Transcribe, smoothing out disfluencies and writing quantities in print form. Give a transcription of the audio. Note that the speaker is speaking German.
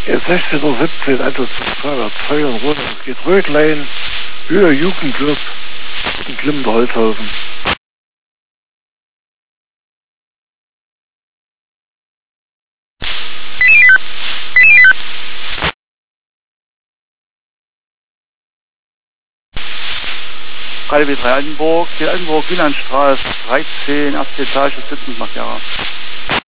Jetzt 16:17 Uhr, also zum Fahrrad 2 und runter. Es geht Rötlein, Höher Jugendclub in Klimmender Holzhausen. KDW 3 Altenburg, Wielandstraße 13, erste Etage, Sitzungsmarkierer.